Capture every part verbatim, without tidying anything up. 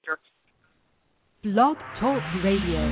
Blog Talk Radio.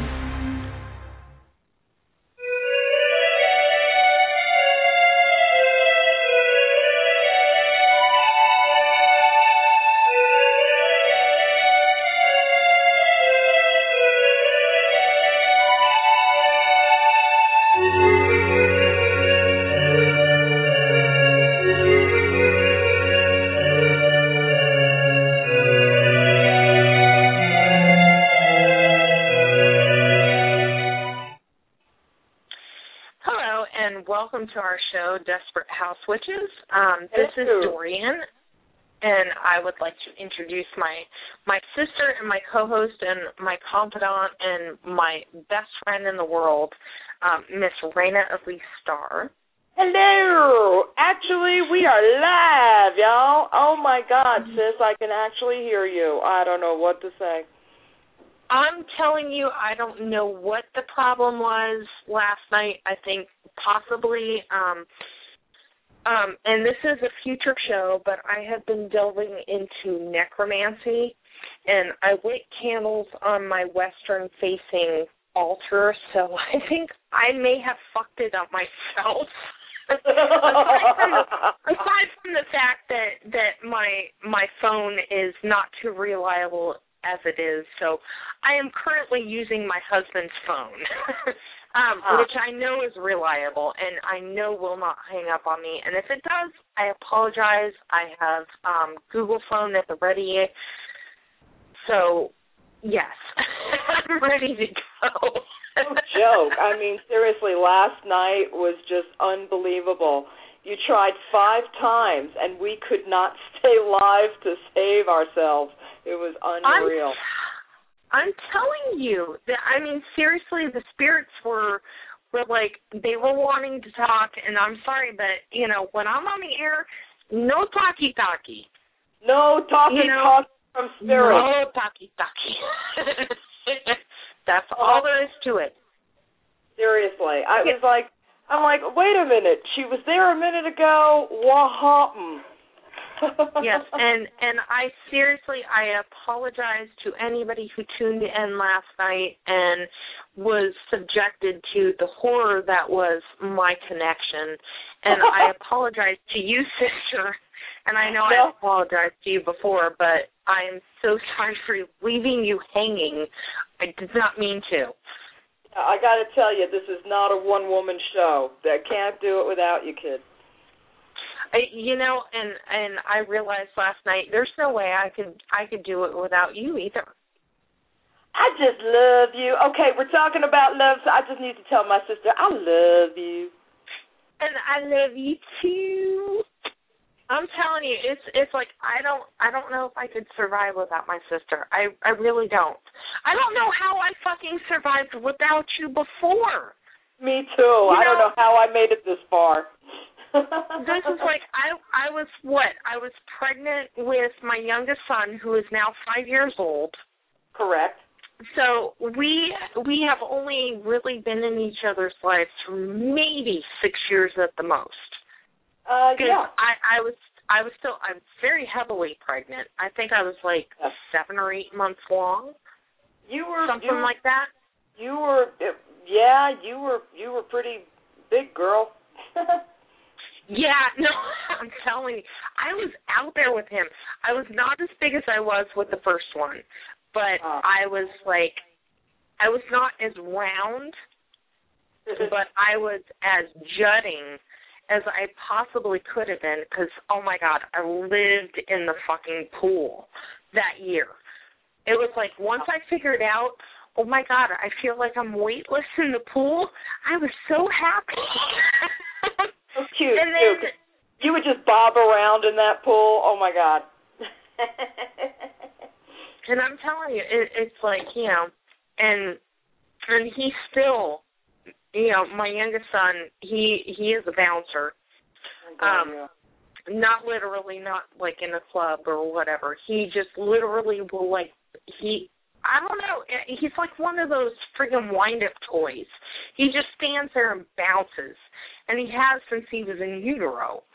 Welcome to our show, Desperate House Witches. Um, this is Dorian, and I would like to introduce my my sister and my co-host and my confidant and my best friend in the world, um, Miss Raina Elise Starr. Hello! Actually, we are live, y'all. Oh, my God, sis, I can actually hear you. I don't know what to say. I'm telling you, I don't know what the problem was last night. I think possibly, um, um, and this is a future show, but I have been delving into necromancy, and I lit candles on my western-facing altar, so I think I may have fucked it up myself. aside, from the, aside from the fact that, that my my phone is not too reliable as it is, so I am currently using my husband's phone, um, uh. which I know is reliable and I know will not hang up on me. And if it does, I apologize. I have um, Google Phone at the ready. So, yes, I'm ready to go. No joke. I mean, seriously, last night was just unbelievable. You tried five times, and we could not stay live to save ourselves. It was unreal. I'm, I'm telling you, that, I mean, seriously, the spirits were, were like, they were wanting to talk, and I'm sorry, but, you know, when I'm on the air, no talkie-talkie. No talkie-talkie, you know, from spirits. No talkie-talkie. That's all there is to it. Seriously. I was like, I'm like, wait a minute. She was there a minute ago. What happened? Yes, and, and I seriously, I apologize to anybody who tuned in last night and was subjected to the horror that was my connection. And I apologize to you, sister, and I know I apologized to you before, but I am so sorry for leaving you hanging. I did not mean to. I got to tell you, this is not a one-woman show. I can't do it without you, kid. I, you know, and and I realized last night there's no way I could I could do it without you either. I just love you. Okay, we're talking about love, so I just need to tell my sister I love you. And I love you too. I'm telling you, it's it's like I don't I don't know if I could survive without my sister. I I really don't. I don't know how I fucking survived without you before. Me too. You I know, don't know how I made it this far. This is like I I was what? I was pregnant with my youngest son, who is now five years old. Correct. So we we have only really been in each other's lives for maybe six years at the most. Uh, yeah. I, I was I was still I was very heavily pregnant. I think I was like yeah. seven or eight months long. You were something you were, like that. You were yeah. You were you were pretty big, girl. Yeah, no, I'm telling you, I was out there with him. I was not as big as I was with the first one, but uh. I was like, I was not as round, but I was as jutting as I possibly could have been because, oh, my God, I lived in the fucking pool that year. It was like once I figured out, oh, my God, I feel like I'm weightless in the pool, I was so happy. So cute, and then, cute. You would just bob around in that pool. Oh, my God. And I'm telling you, it, it's like, you know, and and he's still, you know, my youngest son, he, he is a bouncer. Oh, um, yeah. Not literally, not like in a club or whatever. He just literally will, like, he, I don't know, he's like one of those friggin' wind-up toys. He just stands there and bounces. And he has since he was in utero.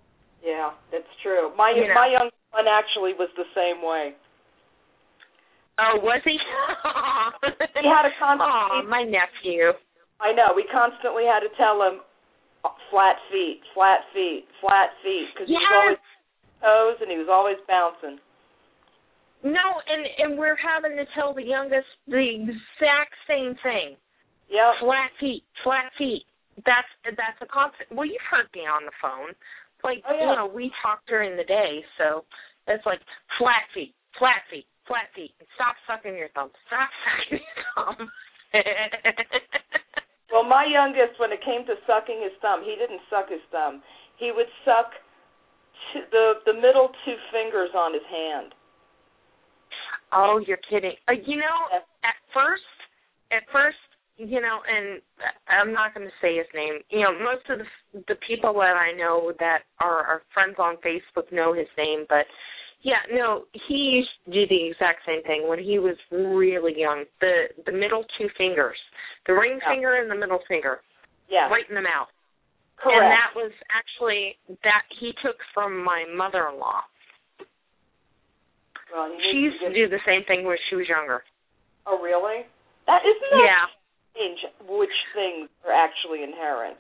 Yeah, that's true. My you know? my young son actually was the same way. Oh, was he? He had a constant. Oh, my nephew. I know. We constantly had to tell him flat feet, flat feet, flat feet, because yes. he was always toes and he was always bouncing. No, and and we're having to tell the youngest the exact same thing. Yep. Flat feet, flat feet. That's that's a constant. Well, you've heard me on the phone. Like, oh, yeah. you know, we talk during the day, so it's like flat feet, flat feet, flat feet. And stop sucking your thumb. Stop sucking your thumb. Well, my youngest, when it came to sucking his thumb, he didn't suck his thumb. He would suck t- the the middle two fingers on his hand. Oh, you're kidding. Uh, you know, yes. at first, at first, you know, and I'm not going to say his name. You know, most of the the people that I know that are, are friends on Facebook know his name, but yeah, no, he used to do the exact same thing when he was really young. The the middle two fingers, the ring yeah. finger and the middle finger, yeah, right in the mouth. Correct. And that was actually that he took from my mother-in-law. Well, she used to, to do the same thing when she was younger. Oh, really? That isn't that yeah. strange which things are actually inherent.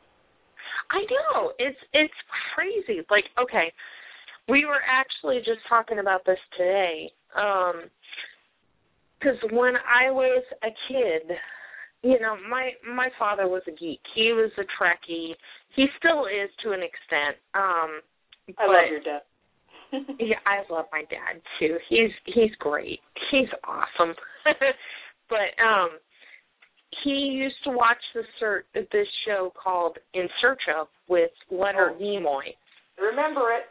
I know. It's it's crazy. Like, okay, we were actually just talking about this today. Um, because when I was a kid, you know, my my father was a geek. He was a Trekkie. He still is to an extent. Um, I but, love your dad. Yeah, I love my dad too. He's he's great. He's awesome. But um, he used to watch this cert, this show called In Search of with Leonard oh. Nimoy. Remember it?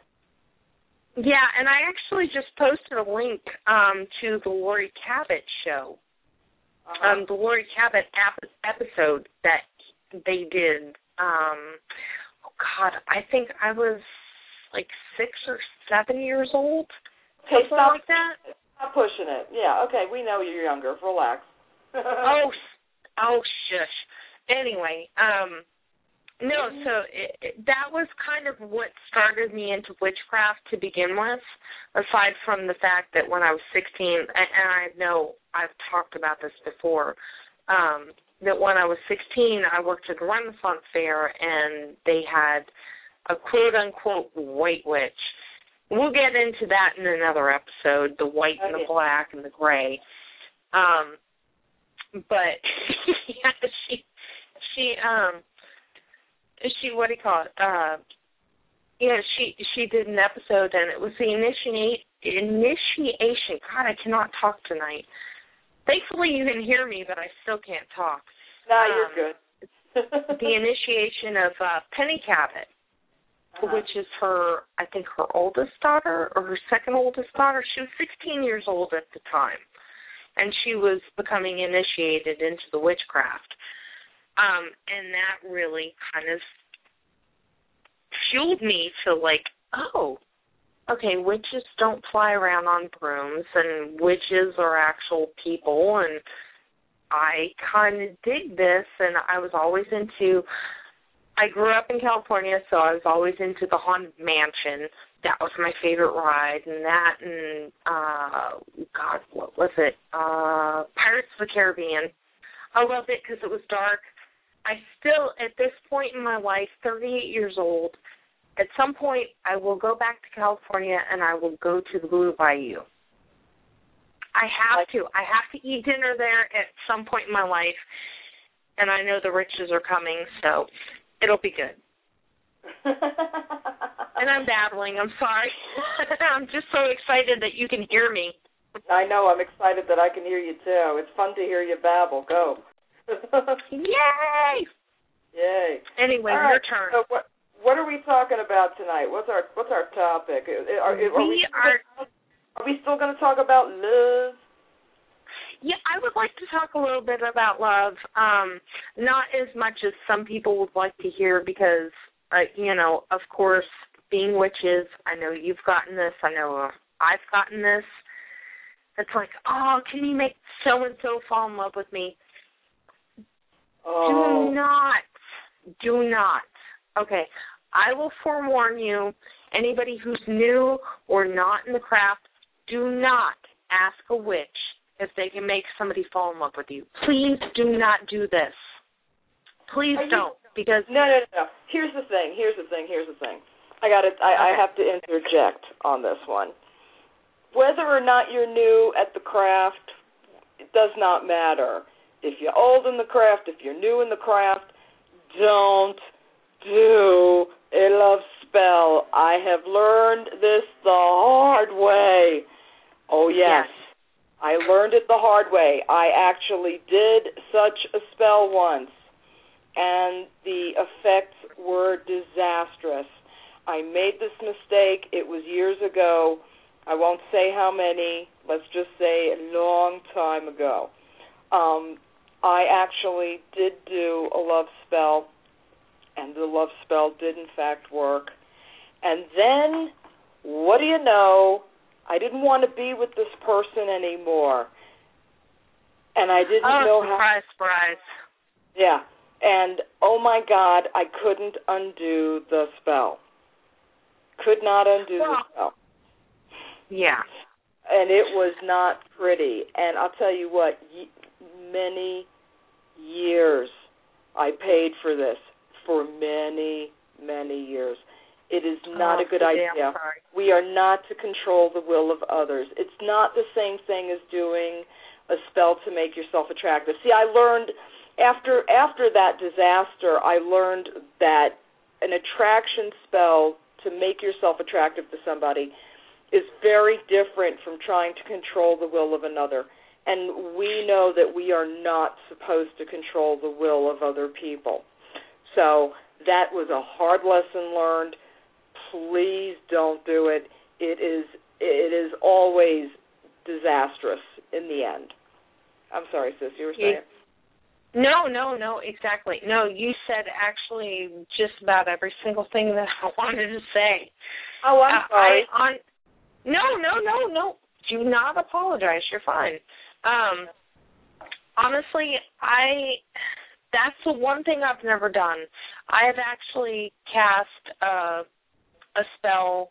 Yeah, and I actually just posted a link um, to the Lori Cabot show, uh-huh. um, the Lori Cabot ap- episode that they did. Um, oh God, I think I was like six or seven years old, okay, something stop, like that. Stop pushing it. Yeah, okay, we know you're younger. Relax. oh, oh, shush. Anyway, um, no, so it, it, that was kind of what started me into witchcraft to begin with, aside from the fact that when I was sixteen, and, and I know I've talked about this before, um, that when I was sixteen, I worked at a Renaissance fair, and they had a quote-unquote white witch. We'll get into that in another episode, the white and the black and the gray. Um, but, yeah, she, she, um, she, what do you call it? Uh, yeah, she, she did an episode, and it was the initiate, initiation. God, I cannot talk tonight. Thankfully, you can hear me, but I still can't talk. No, um, you're good. The initiation of uh, Penny Cabot. Uh-huh. Which is her, I think, her oldest daughter or her second oldest daughter. She was sixteen years old at the time, and she was becoming initiated into the witchcraft. Um, and that really kind of fueled me to, like, oh, okay, witches don't fly around on brooms, and witches are actual people, and I kind of dig this, and I was always into... I grew up in California, so I was always into the Haunted Mansion. That was my favorite ride, and that and, uh, God, what was it? Uh, Pirates of the Caribbean. I loved it because it was dark. I still, at this point in my life, thirty-eight years old, at some point I will go back to California and I will go to the Blue Bayou. I have to. I have to eat dinner there at some point in my life, and I know the riches are coming, so... It'll be good. And I'm babbling. I'm sorry. I'm just so excited that you can hear me. I know. I'm excited that I can hear you, too. It's fun to hear you babble. Go. Yay! Yay. Anyway, All your right. turn. So what, what are we talking about tonight? What's our What's our topic? Are, are, we, are, we, are, are we still going to talk about love? Yeah, I would like to talk a little bit about love, um, not as much as some people would like to hear because, uh, you know, of course, being witches, I know you've gotten this, I know I've gotten this. It's like, oh, can you make so-and-so fall in love with me? Oh. Do not, do not. Okay, I will forewarn you, anybody who's new or not in the craft, do not ask a witch if they can make somebody fall in love with you. Please do not do this. Please Are don't, you, because no, no, no, no. Here's the thing. Here's the thing. Here's the thing. I got I, okay. I have to interject on this one. Whether or not you're new at the craft, it does not matter. If you're old in the craft, if you're new in the craft, don't do a love spell. I have learned this the hard way. Oh, yes. yes. I learned it the hard way. I actually did such a spell once, and the effects were disastrous. I made this mistake. It was years ago. I won't say how many. Let's just say a long time ago. Um, I actually did do a love spell, and the love spell did, in fact, work. And then, what do you know? I didn't want to be with this person anymore. And I didn't oh, know surprise, how... surprise. Yeah. And, oh, my God, I couldn't undo the spell. Could not undo well, the spell. Yeah. And it was not pretty. And I'll tell you what, many years I paid for this, for many, many years. It is not oh, a good idea. We are not to control the will of others. It's not the same thing as doing a spell to make yourself attractive. See, I learned after after that disaster, I learned that an attraction spell to make yourself attractive to somebody is very different from trying to control the will of another. And we know that we are not supposed to control the will of other people. So that was a hard lesson learned. Please don't do it. It is it is always disastrous in the end. I'm sorry, sis, you were saying? No, no, no, exactly. No, you said actually just about every single thing that I wanted to say. Oh, I'm uh, sorry. I, on, no, no, no, no. Do not apologize. You're fine. Um, honestly, I that's the one thing I've never done. I have actually cast uh, a spell,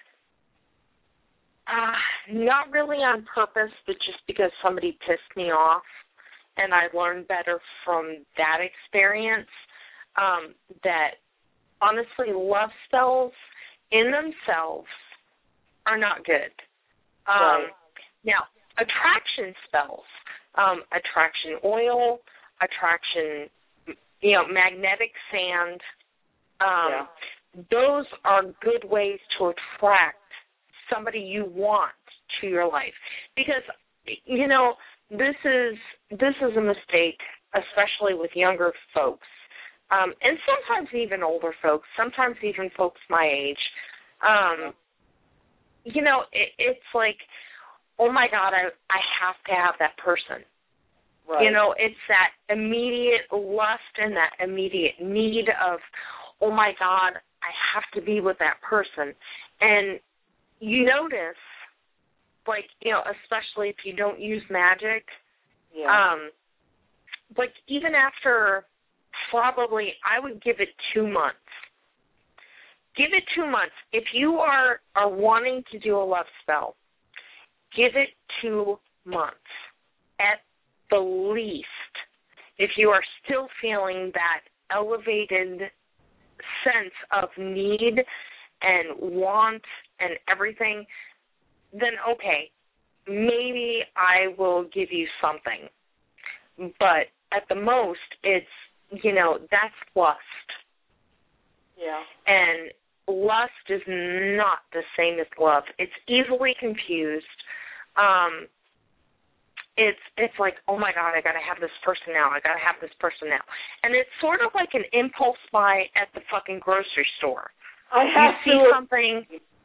uh, not really on purpose, but just because somebody pissed me off, and I learned better from that experience, um, that honestly love spells in themselves are not good. Um, right. Now, attraction spells, um, attraction oil, attraction, you know, magnetic sand, um, yeah. those are good ways to attract somebody you want to your life. Because, you know, this is this is a mistake, especially with younger folks, um, and sometimes even older folks, sometimes even folks my age. Um, you know, it, it's like, oh, my God, I, I have to have that person. Right. You know, it's that immediate lust and that immediate need of, oh, my God, I have to be with that person. And you notice, like, you know, especially if you don't use magic, yeah. um, like even after probably, I would give it two months. Give it two months. If you are, are wanting to do a love spell, give it two months at the least. If you are still feeling that elevated sense of need and want and everything, then okay, maybe I will give you something. But at the most, it's, you know, that's lust. Yeah. And lust is not the same as love. It's easily confused. Um, it's it's like, oh, my God, I got to have this person now. I got to have this person now. And it's sort of like an impulse buy at the fucking grocery store. I have you see to... something.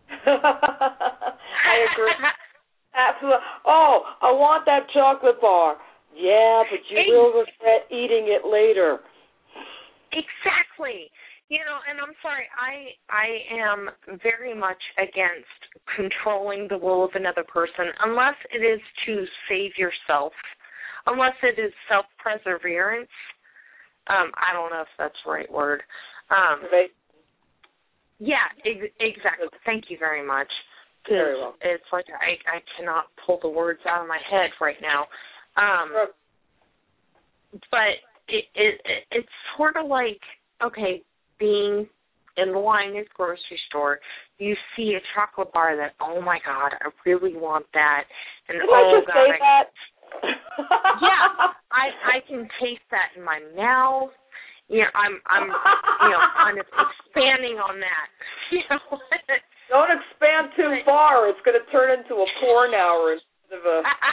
I agree. Absolutely. Oh, I want that chocolate bar. Yeah, but you Ex- will regret eating it later. Exactly. You know, and I'm sorry, I I am very much against controlling the will of another person unless it is to save yourself, unless it is self-perseverance. Um, I don't know if that's the right word. Um, right. yeah, ex- exactly. Thank you very much. Very well. It's like I, I cannot pull the words out of my head right now. Um, sure. But it, it it's sort of like, okay, being in the line at the grocery store, you see a chocolate bar that, oh, my God, I really want that. And, Did oh, I just God, say I, that? yeah, I I can taste that in my mouth. You know, I'm, I'm you know, kind of expanding on that. You know, don't expand too far. It's going to turn into a porn hour instead of a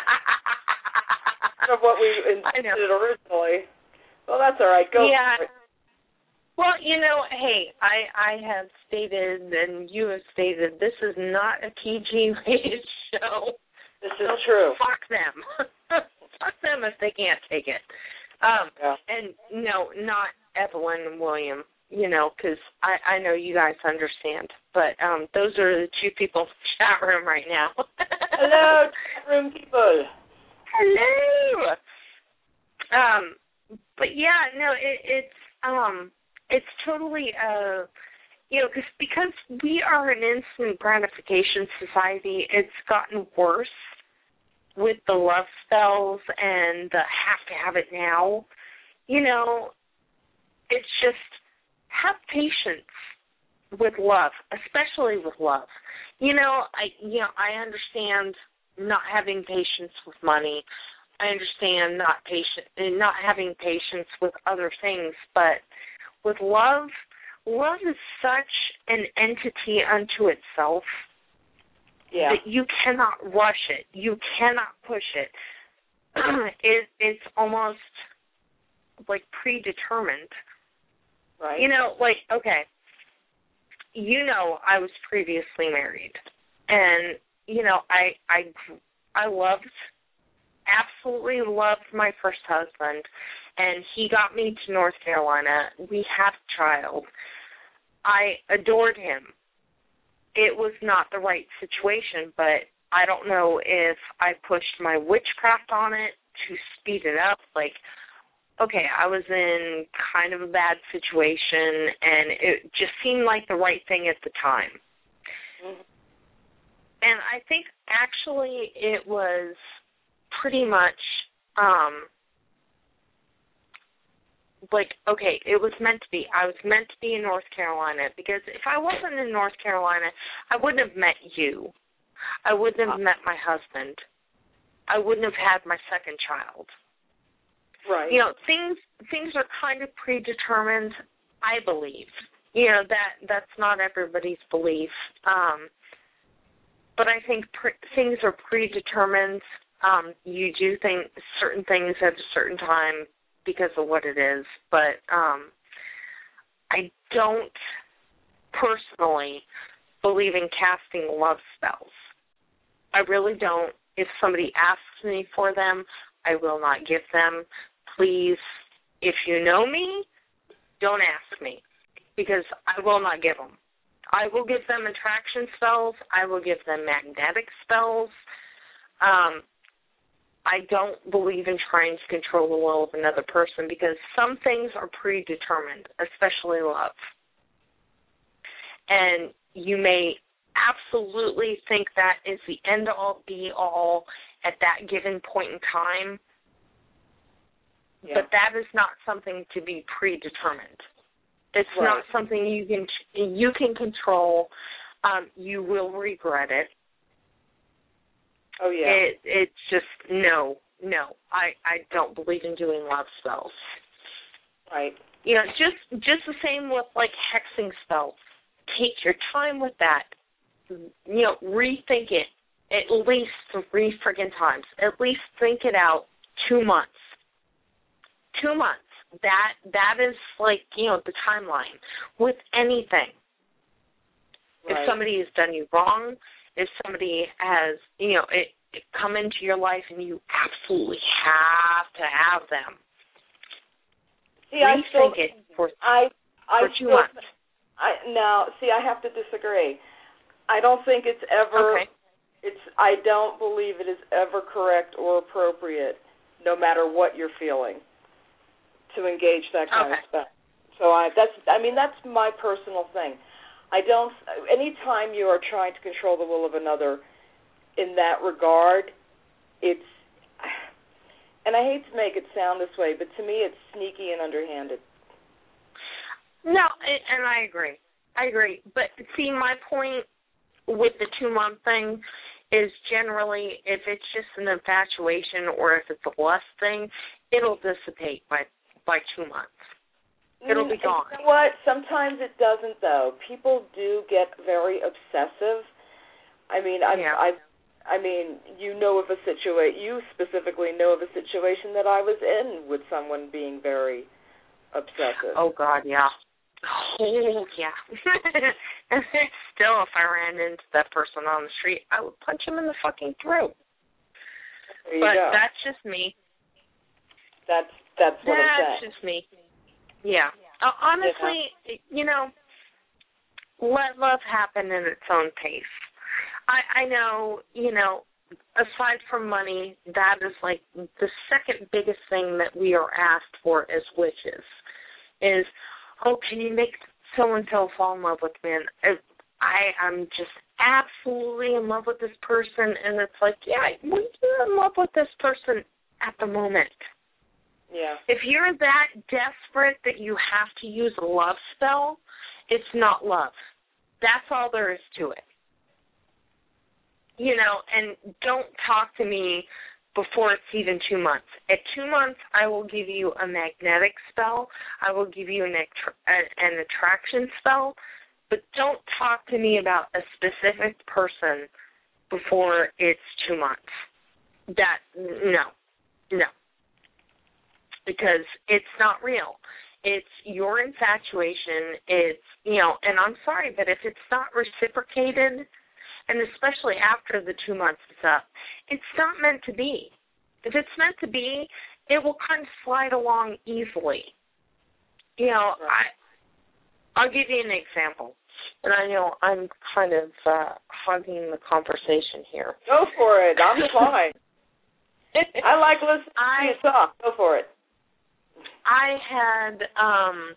of what we intended originally. Well, that's all right. Go yeah. for it. Well, you know, hey, I I have stated and you have stated this is not a P G-rated show. This is so true. Fuck them. Fuck them if they can't take it. Um, yeah. And no, not Evelyn and William, you know, because I, I know you guys understand. But um, those are the two people in the chat room right now. Hello, chat room people. Hello. Um, but yeah, no, it, it's um, it's totally uh, you know, cause, because we are an instant gratification society. It's gotten worse with the love spells and the have to have it now. You know, it's just have patience with love, especially with love. You know, I you know I understand not having patience with money. I understand not patient, not having patience with other things, but with love, love is such an entity unto itself yeah. that you cannot rush it. You cannot push it. it. It's almost like predetermined. Right. You know, like, okay, you know I was previously married, and, you know, I I, I loved absolutely loved my first husband, and he got me to North Carolina. We had a child. I adored him. It was not the right situation, but I don't know if I pushed my witchcraft on it to speed it up. Like, okay, I was in kind of a bad situation, and it just seemed like the right thing at the time. Mm-hmm. And I think actually it was pretty much um, like, okay, it was meant to be. I was meant to be in North Carolina, because if I wasn't in North Carolina, I wouldn't have met you. I wouldn't have met my husband. I wouldn't have had my second child. Right. You know, things things are kind of predetermined, I believe. You know, that that's not everybody's belief. Um, but I think pre- things are predetermined. Um, you do think certain things at a certain time because of what it is. But um, I don't personally believe in casting love spells. I really don't. If somebody asks me for them, I will not give them. Please, if you know me, don't ask me, because I will not give them. I will give them attraction spells. I will give them magnetic spells. Um, I don't believe in trying to control the will of another person, because some things are predetermined, especially love. And you may absolutely think that is the end-all, be-all at that given point in time, yeah. but that is not something to be predetermined. It's right. not something you can you can control. Um, you will regret it. Oh yeah. It, it's just no, no. I, I don't believe in doing love spells. Right. You know, just just the same with like hexing spells. Take your time with that. You know, rethink it at least three friggin' times. At least think it out two months. Two months. That that is like, you know, the timeline with anything. Right. If somebody has done you wrong, if somebody has, you know, it, it come into your life and you absolutely have to have them. See, I still, Rethink it for, I, I for two still, months. I, now, see, I have to disagree. I don't think it's ever, okay. it's, I don't believe it is ever correct or appropriate, no matter what you're feeling, to engage that kind okay. of stuff. So I, that's, I mean, that's my personal thing. I don't, anytime you are trying to control the will of another in that regard, it's, and I hate to make it sound this way, but to me it's sneaky and underhanded. No, and I agree. I agree. But see, my point with the two-month thing is generally if it's just an infatuation or if it's a lust thing, it'll dissipate by, by two months. It'll be gone. You know what? Sometimes it doesn't, though. People do get very obsessive. I mean, I've, yeah. I've, I mean, you know of a situation. You specifically know of a situation that I was in with someone being very obsessive. Oh God, yeah. Oh yeah. And still, if I ran into that person on the street, I would punch him in the fucking throat. There you but go. that's just me. That's that's what that's I'm saying. That's just me. Yeah. Uh, honestly, you know, let love happen in its own pace. I, I know, you know, aside from money, that is like the second biggest thing that we are asked for as witches is, oh, can you make so-and-so fall in love with me? And I am just absolutely in love with this person. And it's like, yeah, well, you're in love with this person at the moment. Yeah. If you're that desperate that you have to use a love spell, it's not love. That's all there is to it. You know, and don't talk to me before it's even two months. At two months, I will give you a magnetic spell. I will give you an, attra- an attraction spell. But don't talk to me about a specific person before it's two months. That, no, no. Because it's not real. It's your infatuation. It's, you know, and I'm sorry, but if it's not reciprocated, and especially after the two months is up, it's not meant to be. If it's meant to be, it will kind of slide along easily. You know, I, I'll give you an example. And I know I'm kind of uh, hogging the conversation here. Go for it. I'm fine. I like listening to you talk. Go for it. I had um,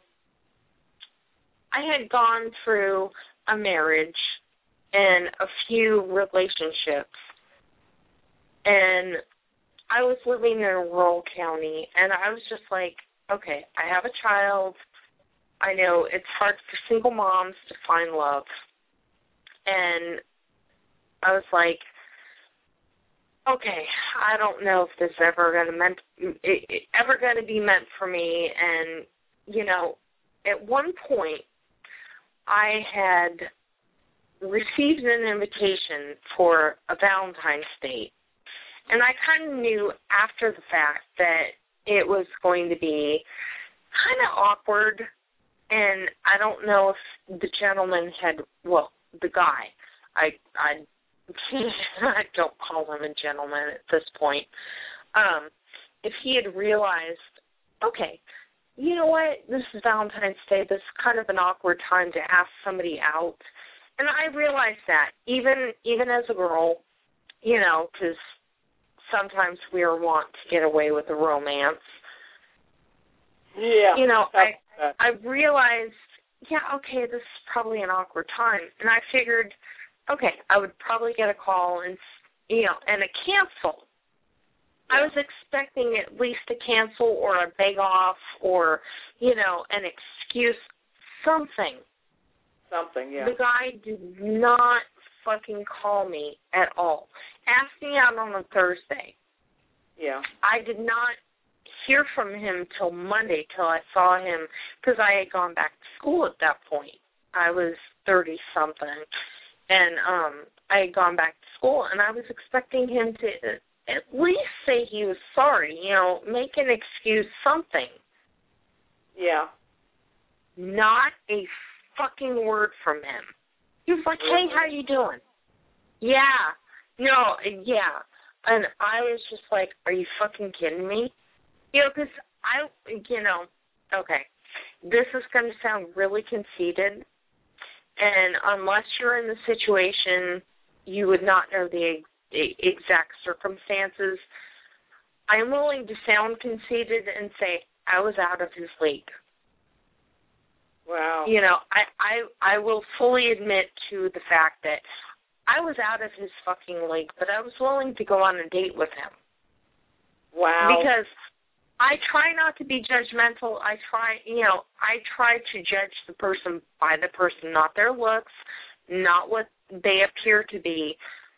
I had gone through a marriage and a few relationships, and I was living in a rural county, and I was just like, okay, I have a child. I know it's hard for single moms to find love, and I was like, okay, I don't know if this is ever going to meant ever going to be meant for me. And you know, at one point, I had received an invitation for a Valentine's date, and I kind of knew after the fact that it was going to be kind of awkward. And I don't know if the gentleman had, well, the guy, I I. I don't call him a gentleman at this point. Um, if he had realized, okay, you know what, this is Valentine's Day, this is kind of an awkward time to ask somebody out. And I realized that, even even as a girl, you know, because sometimes we are wont to get away with a romance. Yeah. You know, I I realized, yeah, okay, this is probably an awkward time. And I figured, okay, I would probably get a call and, you know, and a cancel. Yeah. I was expecting at least a cancel or a beg off or, you know, an excuse, something. Something, yeah. The guy did not fucking call me at all. Asked me out on a Thursday. Yeah. I did not hear from him till Monday, till I saw him, because I had gone back to school at that point. I was thirty-something. And um, I had gone back to school, and I was expecting him to at least say he was sorry, you know, make an excuse, something. Yeah. Not a fucking word from him. He was like, hey, how you doing? Yeah. No, yeah. And I was just like, are you fucking kidding me? You know, because I, you know, okay, this is going to sound really conceited. And unless you're in the situation, you would not know the exact circumstances. I'm willing to sound conceited and say I was out of his league. Wow. You know, I, I I will fully admit to the fact that I was out of his fucking league, but I was willing to go on a date with him. Wow. Because I try not to be judgmental. I try, you know, I try to judge the person by the person, not their looks, not what they appear to be.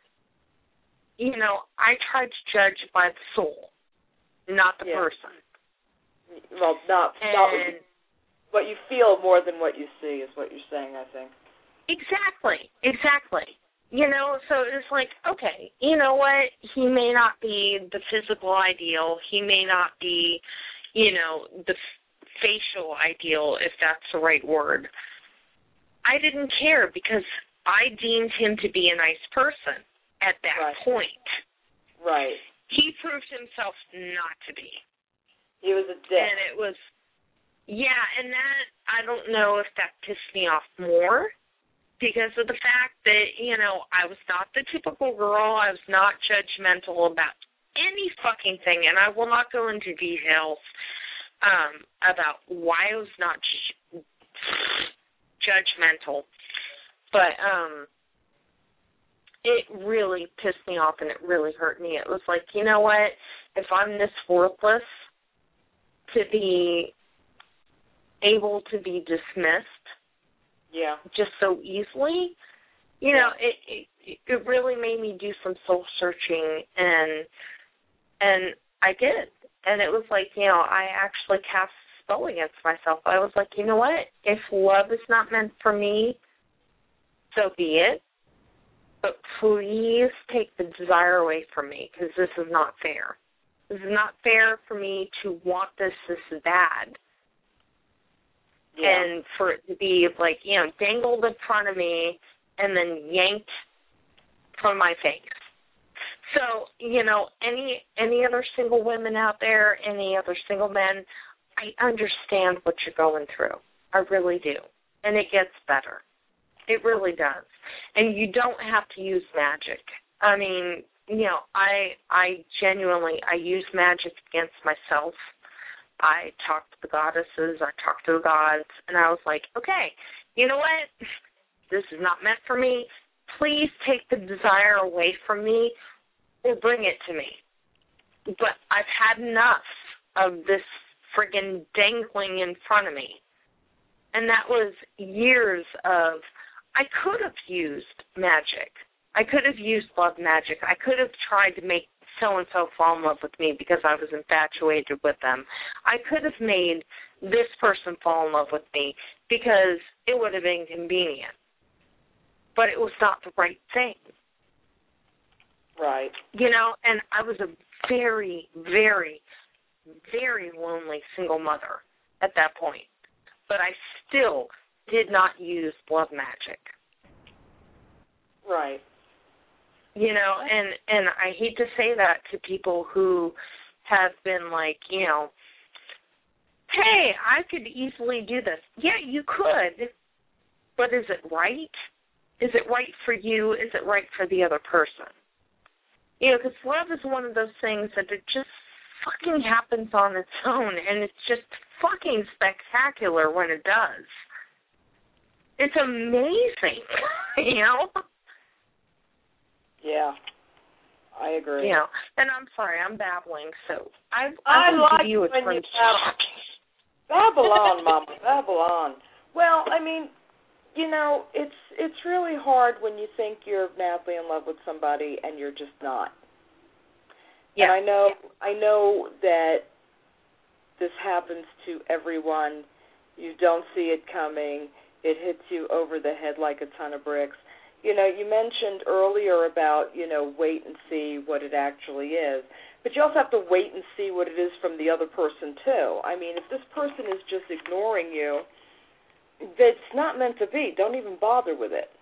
You know, I try to judge by the soul, not the yeah. person. Well, not, and, not what, you, what you feel more than what you see is what you're saying, I think. Exactly, exactly. You know, so it's like, okay, you know what? He may not be the physical ideal. He may not be, you know, the f- facial ideal, if that's the right word. I didn't care because I deemed him to be a nice person at that right. point. Right. He proved himself not to be. He was a dick. And it was, yeah, and that, I don't know if that pissed me off more because of the fact that, you know, I was not the typical girl. I was not judgmental about any fucking thing, and I will not go into details um, about why I was not ju- judgmental. But um, it really pissed me off, and it really hurt me. It was like, you know what? If I'm this worthless to be able to be dismissed, yeah, just so easily, you know, it, it it really made me do some soul searching, and and I did, and it was like, you know, I actually cast a spell against myself. I was like, you know what? If love is not meant for me, so be it. But please take the desire away from me, because this is not fair. This is not fair for me to want this this bad. Yeah. And for it to be, like, you know, dangled in front of me and then yanked from my face. So, you know, any any other single women out there, any other single men, I understand what you're going through. I really do. And it gets better. It really does. And you don't have to use magic. I mean, you know, I I genuinely, I use magic against myself. I talked to the goddesses, I talked to the gods, and I was like, okay, you know what? This is not meant for me. Please take the desire away from me or bring it to me. But I've had enough of this friggin' dangling in front of me. And that was years of, I could have used magic. I could have used love magic. I could have tried to make so-and-so fall in love with me because I was infatuated with them. I could have made this person fall in love with me because it would have been convenient. But it was not the right thing. Right. You know, and I was a very, very, very lonely single mother at that point. But I still did not use love magic. Right. You know, and, and I hate to say that to people who have been like, you know, hey, I could easily do this. Yeah, you could, but is it right? Is it right for you? Is it right for the other person? You know, because love is one of those things that it just fucking happens on its own, and it's just fucking spectacular when it does. It's amazing, you know? Yeah, I agree. You know, and I'm sorry, I'm babbling, so I I, I like give you a when twin you babble on, Mama, babble on. Well, I mean, you know, it's it's really hard when you think you're madly in love with somebody and you're just not. Yeah. And I know I know that this happens to everyone. You don't see it coming. It hits you over the head like a ton of bricks. You know, you mentioned earlier about, you know, wait and see what it actually is. But you also have to wait and see what it is from the other person, too. I mean, if this person is just ignoring you, that's not meant to be. Don't even bother with it.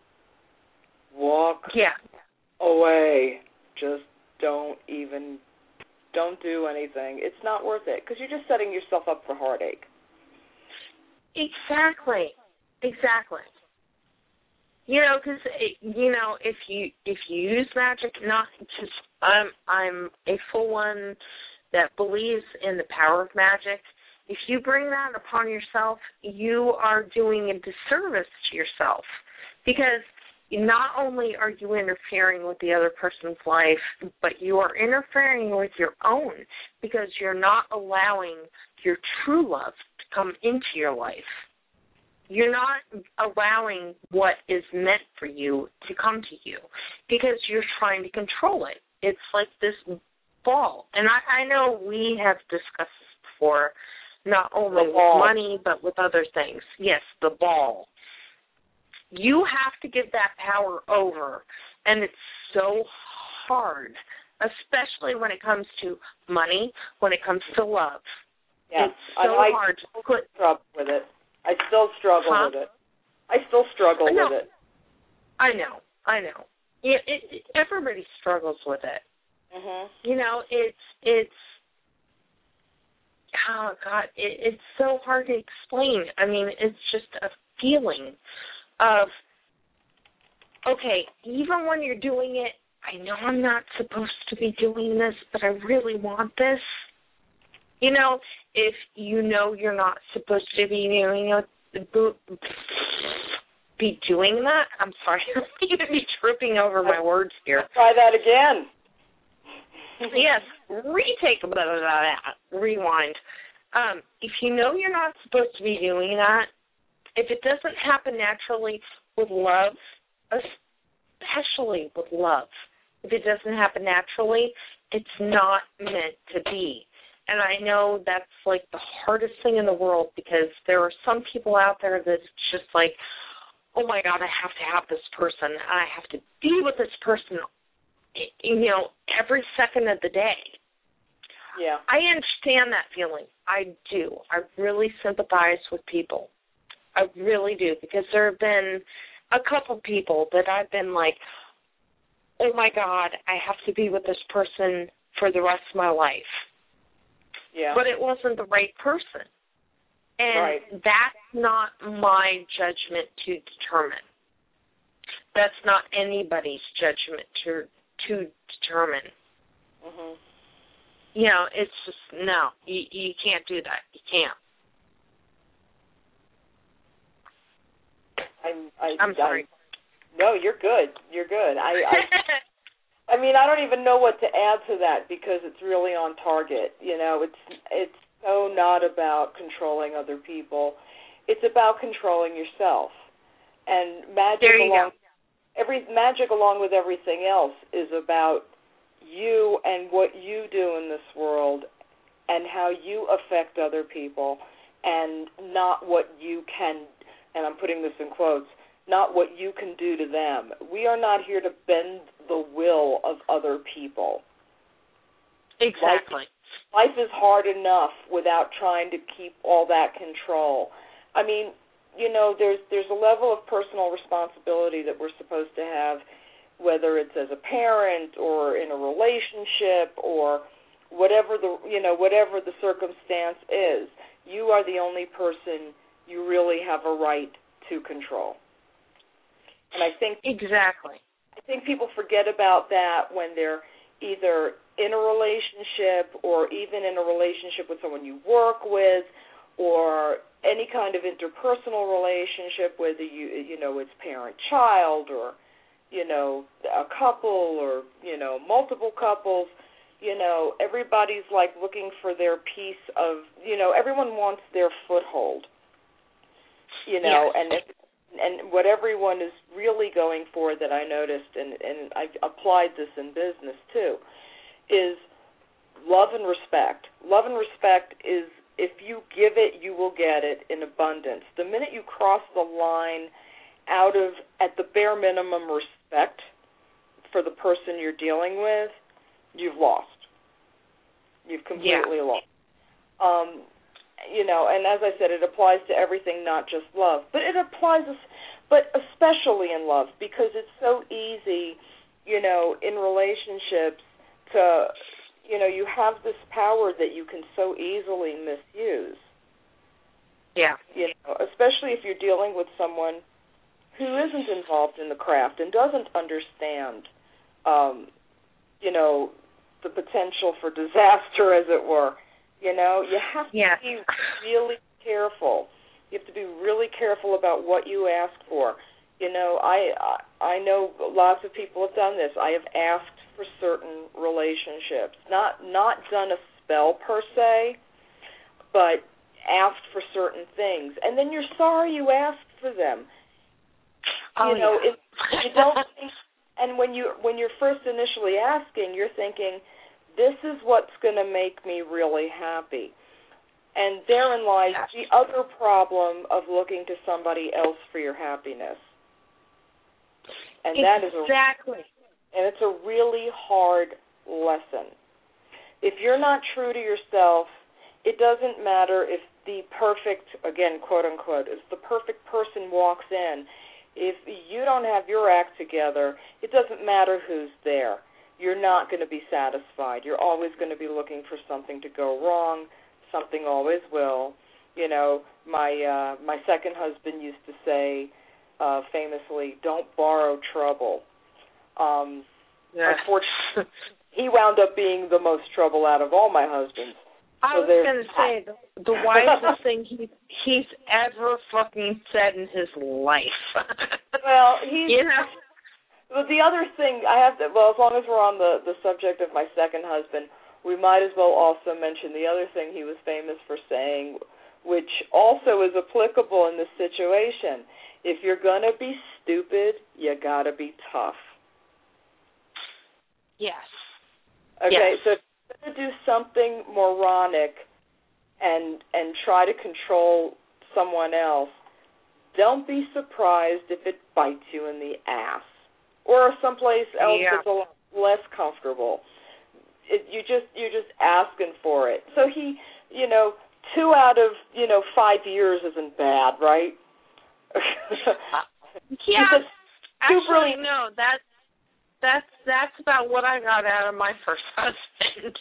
Walk yeah. away. Just don't even, don't do anything. It's not worth it because you're just setting yourself up for heartache. Exactly. Exactly. You know, because you know, if you if you use magic, not just I'm I'm a full one that believes in the power of magic. If you bring that upon yourself, you are doing a disservice to yourself, because not only are you interfering with the other person's life, but you are interfering with your own, because you're not allowing your true love to come into your life. You're not allowing what is meant for you to come to you, because you're trying to control it. It's like this ball. And I, I know we have discussed this before, not only with money, but with other things. Yes, the ball. You have to give that power over, and it's so hard, especially when it comes to money, when it comes to love. Yes, it's so I, I hard to put. Struggle with it. I still struggle huh? with it. I still struggle I with it. I know. I know. It, it, it, everybody struggles with it. Mhm. You know, it's it's. Oh God, it, it's so hard to explain. I mean, it's just a feeling of, okay, even when you're doing it, I know I'm not supposed to be doing this, but I really want this. You know, if you know you're not supposed to be doing it, be doing that. I'm sorry, I'm going to be tripping over my words here. Try that again. Yes, retake blah, blah, blah, blah, rewind. Um, if you know you're not supposed to be doing that, if it doesn't happen naturally with love, especially with love, if it doesn't happen naturally, it's not meant to be. And I know that's like the hardest thing in the world, because there are some people out there that's just like, oh my God, I have to have this person. I have to be with this person, you know, every second of the day. Yeah. I understand that feeling. I do. I really sympathize with people. I really do, because there have been a couple people that I've been like, oh my God, I have to be with this person for the rest of my life. Yeah. But it wasn't the right person. And right. that's not my judgment to determine. That's not anybody's judgment to to determine. Mhm. You know, it's just, no, you, you can't do that. You can't. I'm, I, I'm sorry. I, no, you're good. You're good. I, I, I mean, I don't even know what to add to that, because it's really on target. You know, it's it's so not about controlling other people. It's about controlling yourself. And magic there you along go. every magic along with everything else is about you and what you do in this world and how you affect other people, and not what you can, and I'm putting this in quotes, not what you can do to them. We are not here to bend the will of other people. Exactly. Life, life is hard enough without trying to keep all that control. I mean, you know, there's there's a level of personal responsibility that we're supposed to have, whether it's as a parent or in a relationship or whatever the you know whatever the circumstance is. You are the only person you really have a right to control. And I think exactly. I think people forget about that when they're either in a relationship or even in a relationship with someone you work with, or any kind of interpersonal relationship, whether you you know it's parent-child or you know a couple or you know multiple couples. You know, everybody's like looking for their piece of, you know, everyone wants their foothold. You know, yes. and if, and what everyone is really going for that I noticed, and, and I've applied this in business too, is love and respect. Love and respect is, if you give it, you will get it in abundance. The minute you cross the line out of, at the bare minimum, respect for the person you're dealing with, you've lost. You've completely yeah. lost. Um, you know, and as I said, it applies to everything, not just love. But it applies, but especially in love, because it's so easy, you know, in relationships to, you know, you have this power that you can so easily misuse. Yeah. You know, especially if you're dealing with someone who isn't involved in the craft and doesn't understand, um, you know, the potential for disaster, as it were. You know, you have to yes. be really careful. You have to be really careful about what you ask for. You know, I I know lots of people have done this. I have asked for certain relationships, not not done a spell per se, but asked for certain things, and then you're sorry you asked for them. Oh, you know, yeah. if you don't think, and when you when you're first initially asking, you're thinking, this is what's going to make me really happy. And therein lies yes. the other problem of looking to somebody else for your happiness. And exactly. that is a, Exactly. and it's a really hard lesson. If you're not true to yourself, it doesn't matter if the perfect, again, quote unquote, if the perfect person walks in. If you don't have your act together, it doesn't matter who's there. You're not going to be satisfied. You're always going to be looking for something to go wrong. Something always will. You know, my uh, my second husband used to say uh, famously, "Don't borrow trouble." Um, yes. Unfortunately, he wound up being the most trouble out of all my husbands. I so was going to say, the, the wisest thing he, he's ever fucking said in his life. Well, he's... You know? But the other thing, I have to, well, as long as we're on the, the subject of my second husband, we might as well also mention the other thing he was famous for saying, which also is applicable in this situation. If you're going to be stupid, you got to be tough. Yes. Okay, yes. so if you're going to do something moronic and and try to control someone else, don't be surprised if it bites you in the ass or someplace else yeah. that's a lot less comfortable. It, you just you're just asking for it. So he, you know, two out of you know five years isn't bad, right? yeah. Said, Actually, no. That that's that's about what I got out of my first husband.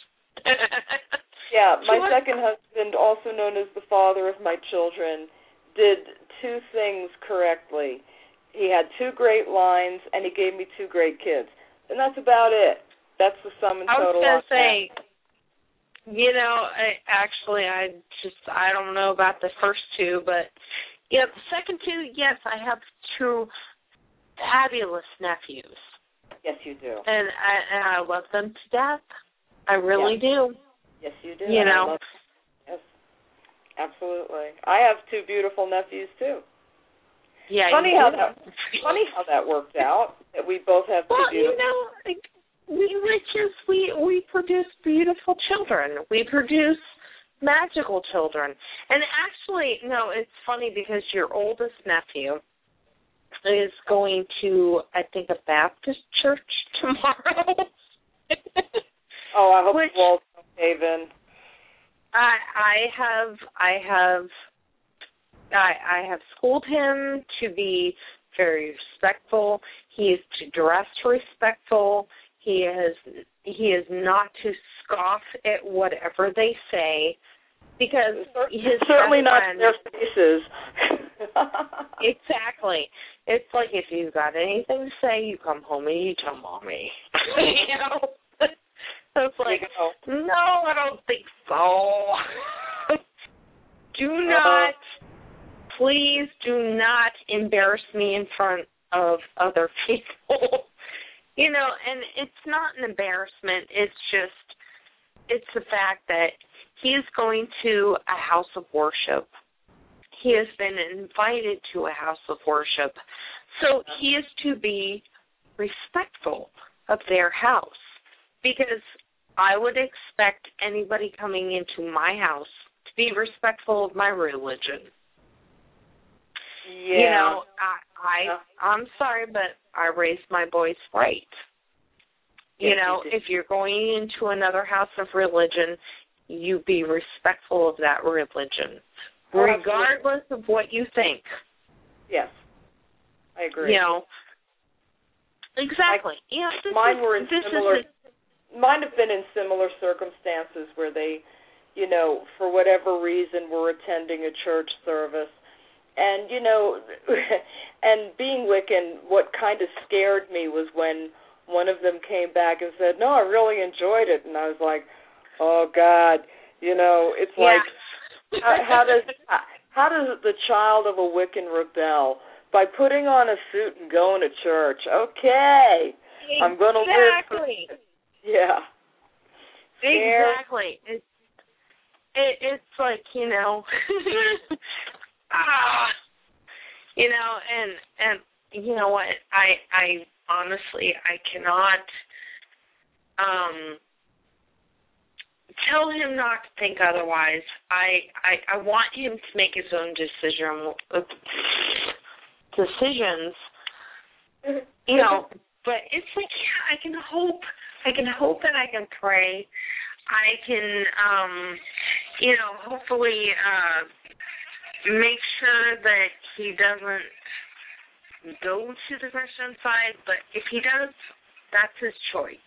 Yeah, my second husband, also known as the father of my children, did two things correctly. He had two great lines, and he gave me two great kids. And that's about it. That's the sum and total. I was going to say, you know, I, actually, I just, I don't know about the first two, but, yeah, the second two, yes, I have two fabulous nephews. Yes, you do. And I, and I love them to death. I really yes. do. Yes, you do. You and know. I love yes, absolutely. I have two beautiful nephews, too. Yeah, funny you how do. that funny how that worked out. That we both have two well, beautiful. you know, like, we witches, we we produce beautiful children. We produce magical children. And actually, no, it's funny because your oldest nephew is going to, I think, a Baptist church tomorrow. Oh, I hope Which, Walt's okay then. I I have I have I I have schooled him to be very respectful. He is to dress respectful. He is he is not to scoff at whatever they say, because his certainly not friend, their faces. Exactly. It's like, if you've got anything to say, you come home and you tell mommy. You know. It's like, no, I don't think so. Do not, please do not embarrass me in front of other people. You know, and it's not an embarrassment. It's just, it's the fact that he's going to a house of worship. He has been invited to a house of worship. So he is to be respectful of their house, because I would expect anybody coming into my house to be respectful of my religion. Yeah. You know, I, I, I'm sorry, but I raised my boys right. You yes, know, you if you're going into another house of religion, you be respectful of that religion, oh, regardless absolutely. of what you think. Yes, I agree. You know, exactly. I, yeah, this mine is, were in this similar. Is a, mine have been in similar circumstances where they, you know, for whatever reason, were attending a church service. And, you know, and being Wiccan, what kind of scared me was when one of them came back and said, no, I really enjoyed it. And I was like, oh, God, You know, it's yeah. like how, how does how does the child of a Wiccan rebel? By putting on a suit and going to church. Okay, exactly. I'm going to live. For, yeah. Exactly. It's it, it's like, you know, ah, you know, and and you know what? I I honestly I cannot um tell him not to think otherwise. I I, I want him to make his own decision decisions. You know, but it's like, yeah, I can hope I can hope and I can pray. I can, um, you know, hopefully uh, make sure that he doesn't go to the Christian side, but if he does, that's his choice.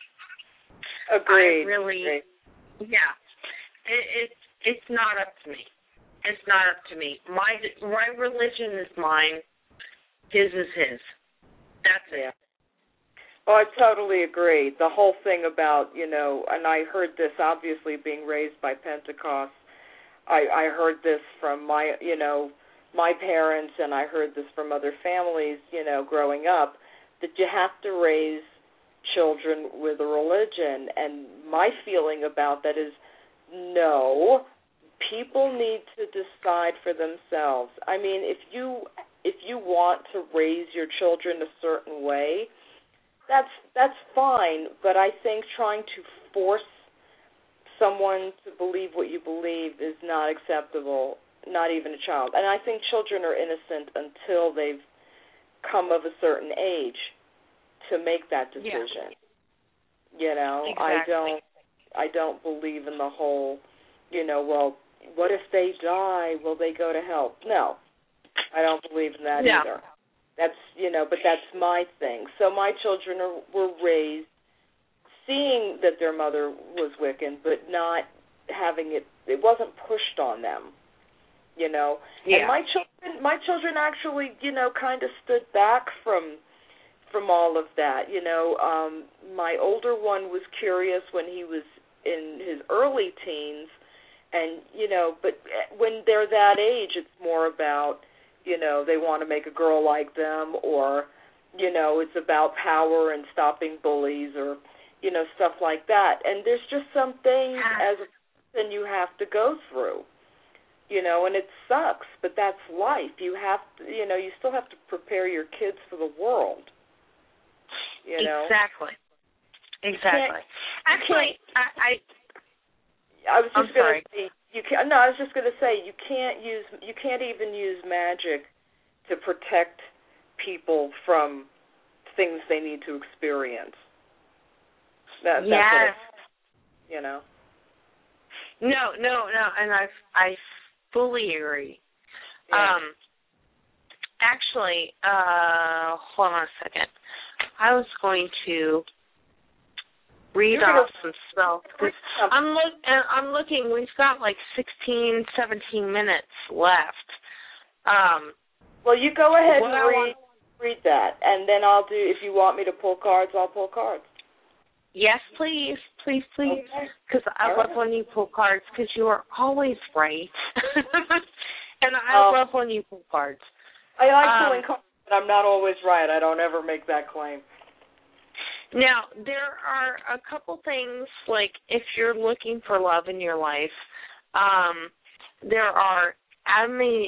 Agreed. I really, Agreed. yeah, it, it's it's not up to me. It's not up to me. My my religion is mine. His is his. That's it. Yeah. Oh, I totally agree. The whole thing about, you know, and I heard this obviously being raised by Pentecost. I, I heard this from my, you know, my parents, and I heard this from other families, you know, growing up, that you have to raise children with a religion. And my feeling about that is, no, people need to decide for themselves. I mean, if you if you want to raise your children a certain way, That's that's fine, but I think trying to force someone to believe what you believe is not acceptable, not even a child. And I think children are innocent until they've come of a certain age to make that decision. Yeah. You know, exactly. I don't I don't believe in the whole, you know, well, what if they die? Will they go to hell? No, I don't believe in that yeah. either. That's, you know, but that's my thing. So my children are, were raised seeing that their mother was Wiccan, but not having it, it wasn't pushed on them, you know. Yeah. And my children, my children actually, you know, kind of stood back from from all of that, you know. Um, my older one was curious when he was in his early teens, and, you know, but when they're that age, it's more about, you know, they want to make a girl like them, or, you know, it's about power and stopping bullies, or, you know, stuff like that. And there's just some things as a person you have to go through, you know, and it sucks, but that's life. You have to, you know, you still have to prepare your kids for the world, you know. Exactly. Exactly. Actually, I, I, I was just going to say, you can no, I was just going to say you can't use you can't even use magic to protect people from things they need to experience. That, yes. That's what it, you know. No, no, no, and I I fully agree. Yeah. Um, actually, uh, hold on a second. I was going to read You're off gonna, some spells. Cause I'm look. I'm looking. We've got like sixteen, seventeen minutes left. Um, well, you go ahead and I read want, read that, and then I'll do. If you want me to pull cards, I'll pull cards. Yes, please, please, please. Because okay. I All love right. when you pull cards. Because you are always right. And I um, love when you pull cards. I like um, pulling cards, but I'm not always right. I don't ever make that claim. Now, there are a couple things, like if you're looking for love in your life, um, there are Adam and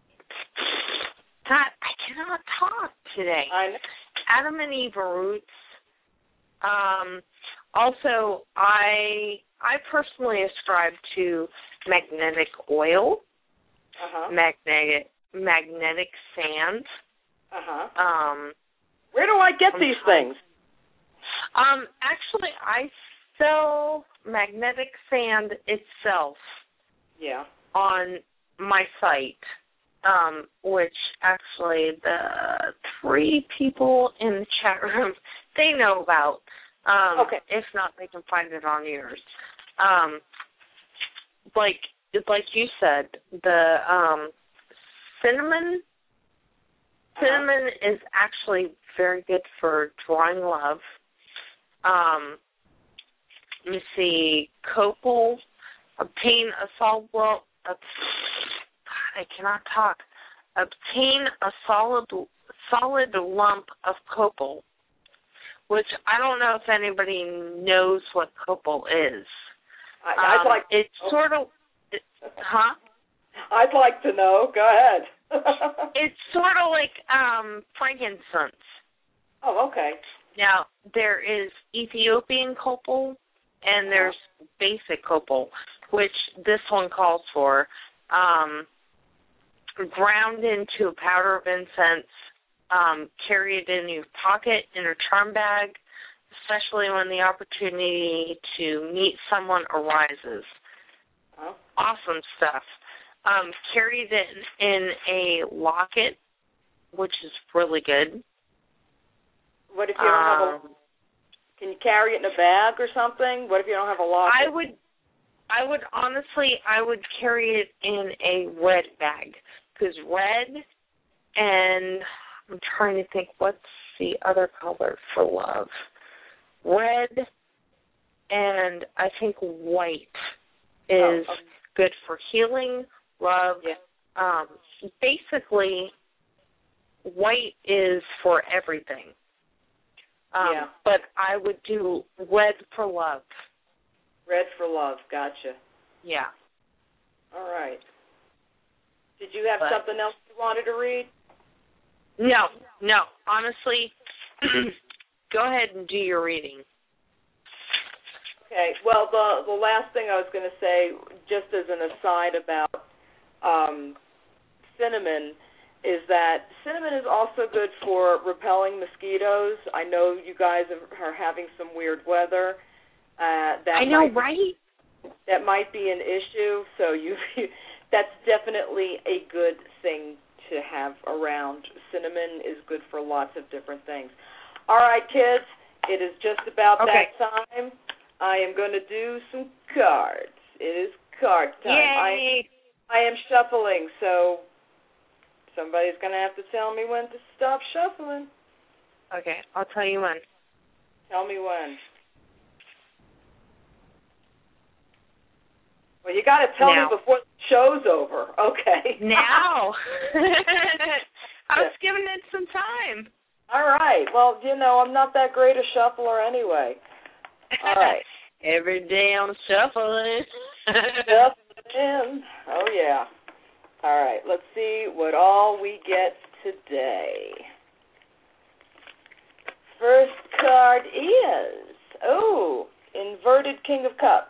God, I cannot talk today. I know. Adam and Eve roots. Um, also, I I personally ascribe to magnetic oil, uh-huh. magnetic magnetic sand. Uh-huh. Um, Where do I get these things? Um, actually, I sell magnetic sand itself. Yeah. On my site, um, which actually the three people in the chat room, they know about. Um, okay. If not, they can find it on yours. Um, like like you said, the um, cinnamon. Uh-huh. Cinnamon is actually very good for drawing love. Um, let me see, copal Obtain a solid, well, uh, I cannot talk. Obtain a solid, solid lump of copal, which I don't know if anybody knows what copal is. I, I'd um, like. It's oh. sort of, it, huh? I'd like to know. Go ahead. It's sort of like um, frankincense. Oh, okay. Now, there is Ethiopian copal, and there's basic copal, which this one calls for. Um, ground into a powder of incense, um, carry it in your pocket, in a charm bag, especially when the opportunity to meet someone arises. Oh. Awesome stuff. Um, carry it in, in a locket, which is really good. What if you don't um, have a? Can you carry it in a bag or something? What if you don't have a locket? I would, I would honestly, I would carry it in a red bag, because red, and I'm trying to think, what's the other color for love? Red, and I think white is oh, okay. good for healing, love. Yeah. Um, basically, white is for everything. Um, yeah. But I would do red for love. Red for love. Gotcha. Yeah. All right. Did you have But, something else you wanted to read? No, no. Honestly, go ahead and do your reading. Okay. Well, the the last thing I was going to say, just as an aside about um, cinnamon, is that cinnamon is also good for repelling mosquitoes. I know you guys are having some weird weather. Uh, that I know, might, right? That might be an issue, so you that's definitely a good thing to have around. Cinnamon is good for lots of different things. All right, kids, it is just about okay. that time. I am going to do some cards. It is card time. Yay! I, I am shuffling, so somebody's going to have to tell me when to stop shuffling. Okay, I'll tell you when. Tell me when. Well, you got to tell now. me before the show's over. Okay. Now. I was giving it some time. All right. Well, you know, I'm not that great a shuffler anyway. All right. Every day I'm shuffling. Shuffling. Oh, yeah. All right. Let's see what all we get today. First card is, oh, inverted King of Cups.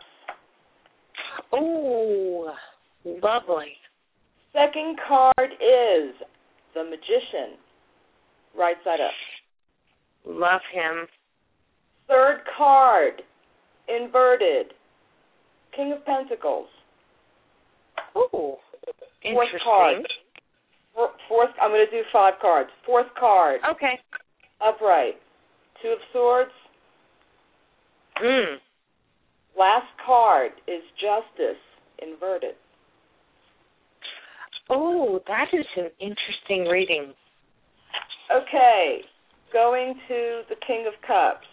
Oh, lovely. Second card is the Magician, right side up. Love him. Third card, inverted, King of Pentacles. Oh, interesting. Fourth card. Fourth, I'm going to do five cards. Fourth card. Okay. Upright. Two of Swords. Mm. Last card is Justice, inverted. Oh, that is an interesting reading. Okay, going to the King of Cups.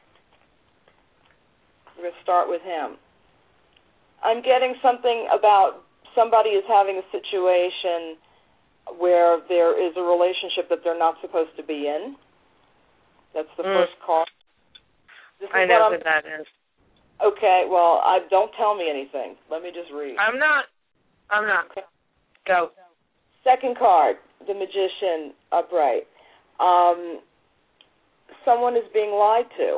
We're going to start with him. I'm getting something about somebody is having a situation where there is a relationship that they're not supposed to be in. That's the mm. first card. This is I know what who that is. Okay, well, I, don't tell me anything. Let me just read. I'm not. I'm not. Go. Second card, the Magician, upright. Um, someone is being lied to.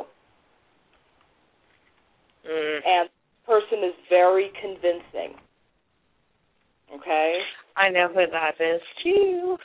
Mm. And the person is very convincing. Okay? I know who that is, too.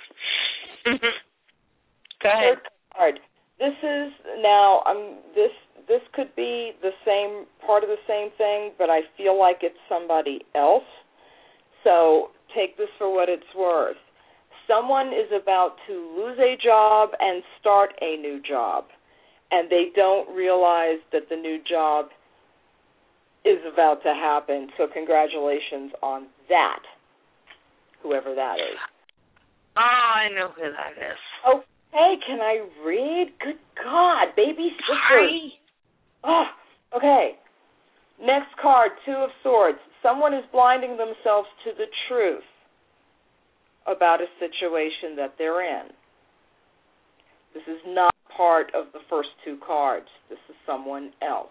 Go ahead. Third card. This is, now, um, this this could be the same, part of the same thing, but I feel like it's somebody else. So take this for what it's worth. Someone is about to lose a job and start a new job, and they don't realize that the new job is about to happen. So congratulations on that, whoever that is. Oh, I know who that is. Oh, hey, can I read? Good God, baby sister. Hi. Oh, okay. Next card, Two of Swords. someone is blinding themselves to the truth about a situation that they're in. This is not part of the first two cards. This is someone else.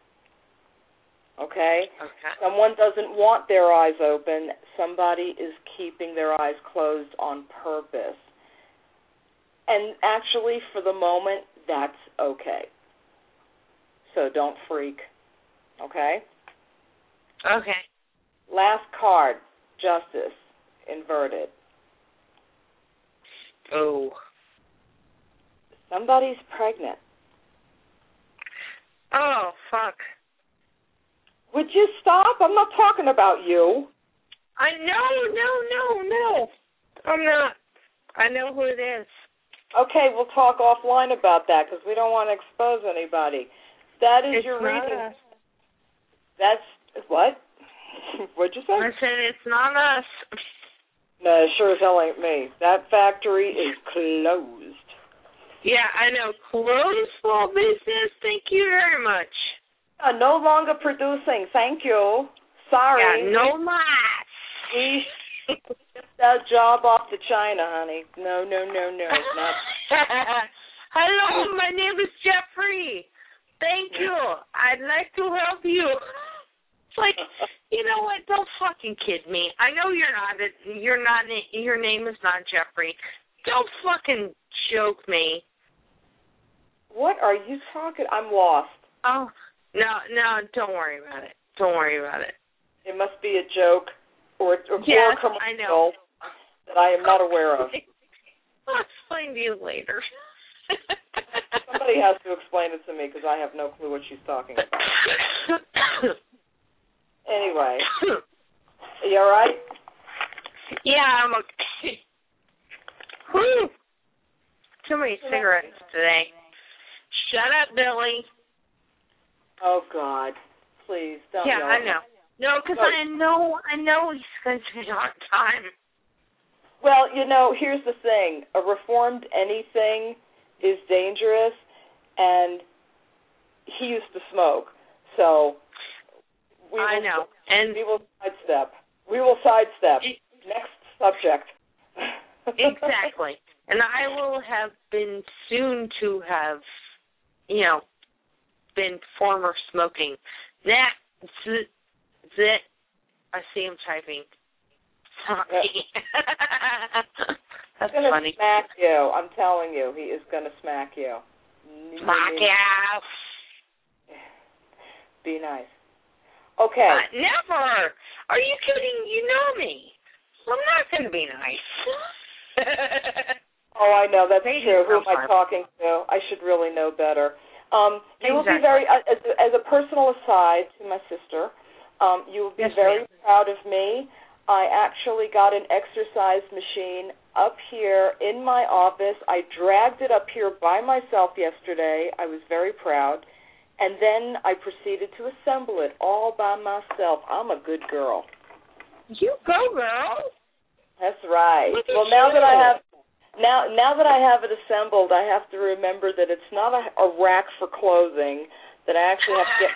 Okay? Okay. Someone doesn't want their eyes open. Somebody is keeping their eyes closed on purpose. And actually, for the moment, that's okay. So don't freak. Okay? Okay. Last card, Justice, inverted. Oh. Somebody's pregnant. Oh, fuck. Would you stop? I'm not talking about you. I know, no, no, no. I'm not. I know who it is. Okay, we'll talk offline about that because we don't want to expose anybody. That is It's your not reading. us. That's what? What'd you say? I said it's not us. No, sure as hell ain't me. That factory is closed. Yeah, I know. Close small business. Thank you very much. Uh, no longer producing. Thank you. Sorry. Yeah, no mas. We shipped that job off to China, honey. No, no, no, no. Not. Hello, my name is Jeffrey. Thank you. I'd like to help you. It's like, you know what? Don't fucking kid me. I know you're not. You're not. Your name is not Jeffrey. Don't fucking joke me. What are you talking? I'm lost. Oh no, no! Don't worry about it. Don't worry about it. It must be a joke or, or, yes, or a commercial I know. that I am not aware of. I'll explain to you later. Somebody has to explain it to me because I have no clue what she's talking about. Anyway, are you all right? Yeah, I'm okay. Whew. Too many cigarettes today. Shut up, Billy. Oh, God. Please, don't Yeah, yell I at know. me. No, because I know, I know he's going to take on time. Well, you know, here's the thing. A reformed anything is dangerous, and he used to smoke. So we I will, know. And we will sidestep. We will sidestep. It, Next subject. Exactly. And I will have been soon to have, you know, been former smoking. That, z, z, I see him typing. Sorry. That's He's gonna funny. smack you. I'm telling you, he is going to smack you. Smack you. Be nice. Okay. Uh, never. Are you kidding? You know me. I'm not going to be nice. Oh, I know. That's Maybe true. Who am I sometime. talking to? I should really know better. Um, you Exactly. will be very, uh, as, as a personal aside to my sister, um, you will be Yes, very ma'am. proud of me. I actually got an exercise machine up here in my office. I dragged it up here by myself yesterday. I was very proud. And then I proceeded to assemble it all by myself. I'm a good girl. You go, girl. That's right. Look at Well, now you. that I have now now that I have it assembled, I have to remember that it's not a, a rack for clothing. That I actually have to get.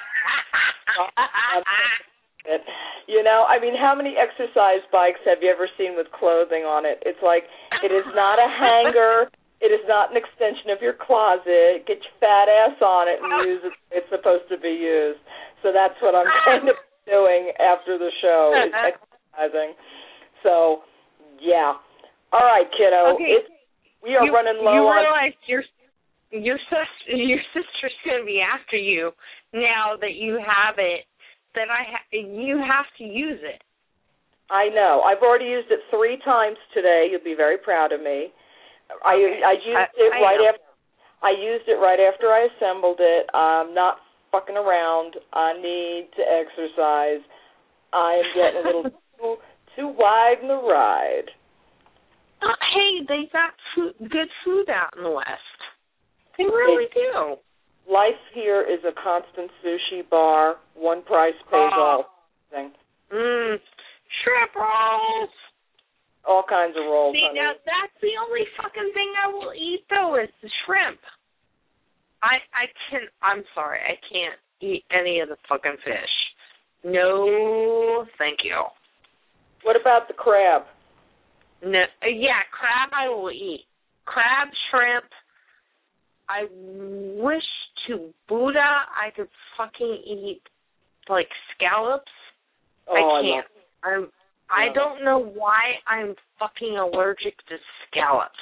It. You know, I mean, how many exercise bikes have you ever seen with clothing on it? It's like, it is not a hanger. It is not an extension of your closet. Get your fat ass on it and use it. It's supposed to be used. So that's what I'm going to be doing after the show, is exercising. So, yeah. All right, kiddo. Okay. It's, we are you, running low you on... You realize your, your, sister, your sister's going to be after you now that you have it. That I ha- you have to use it. I know. I've already used it three times today. You'll be very proud of me. I Okay. I used I, it I right know. after I used it right after I assembled it. I'm not fucking around. I need to exercise. I am getting a little too too wide in the ride. Uh, hey, they got food, good food out in the West. They really They, do. Life here is a constant sushi bar. One price pays Oh. all. Thing. Mmm, shrimp rolls. All kinds of rolls, See, honey. now that's the only fucking thing I will eat, though, is the shrimp. I I can. I'm sorry, I can't eat any of the fucking fish. No, thank you. What about the crab? No, uh, yeah, crab I will eat. Crab, shrimp. I wish to Buddha I could fucking eat, like, scallops. Oh, I can't. I I'm. I don't know why I'm fucking allergic to scallops.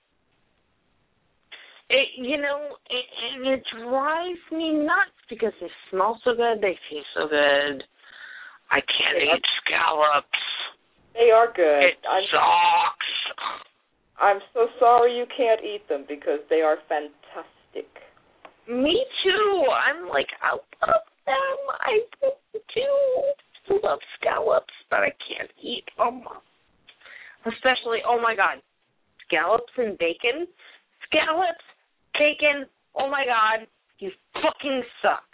It, you know, it, and it drives me nuts because they smell so good, they taste so good. I can't yeah. eat scallops. They are good. It I'm, sucks. I'm so sorry you can't eat them because they are fantastic. Me too. I'm like, I love them. I do love scallops, but I can't eat them. Especially, oh my God, scallops and bacon. Scallops, bacon, oh my God, you fucking suck.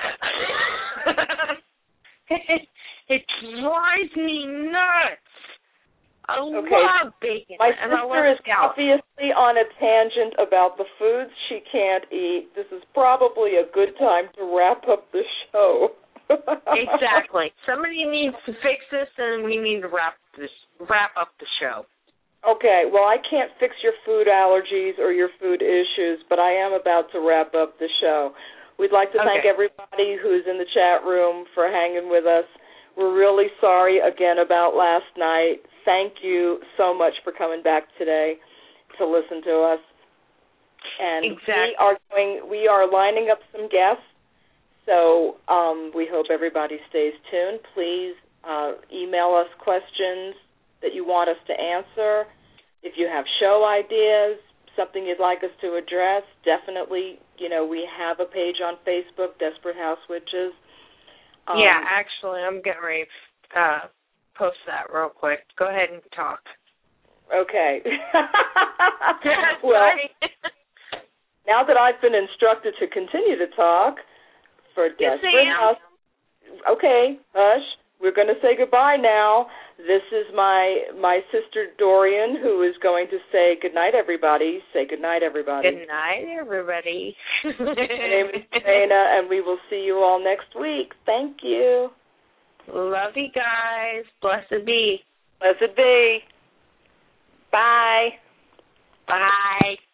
it, it drives me nuts. I okay. love bacon. My and I sister love is scallops. obviously on a tangent about the foods she can't eat. This is probably a good time to wrap up the show. Exactly. Somebody needs to fix this, and we need to wrap this wrap up the show. Okay, well, I can't fix your food allergies or your food issues, but I am about to wrap up the show. We'd like to okay. thank everybody who's in the chat room for hanging with us. We're really sorry again about last night. Thank you so much for coming back today to listen to us. And exactly. we are going, we are lining up some guests, so um, we hope everybody stays tuned. Please uh, email us questions that you want us to answer. If you have show ideas, something you'd like us to address, definitely, you know, we have a page on Facebook, Desperate House Witches. Um, yeah, actually, I'm getting ready to uh, post that real quick. Go ahead and talk. Okay. Well, now that I've been instructed to continue to talk for yes, Desperate House, okay, hush. We're going to say goodbye now. This is my my sister Dorian, who is going to say goodnight, everybody. Say goodnight, everybody. Good night, everybody. My name is Dana, and we will see you all next week. Thank you. Love you guys. Blessed be. Blessed be. Bye. Bye.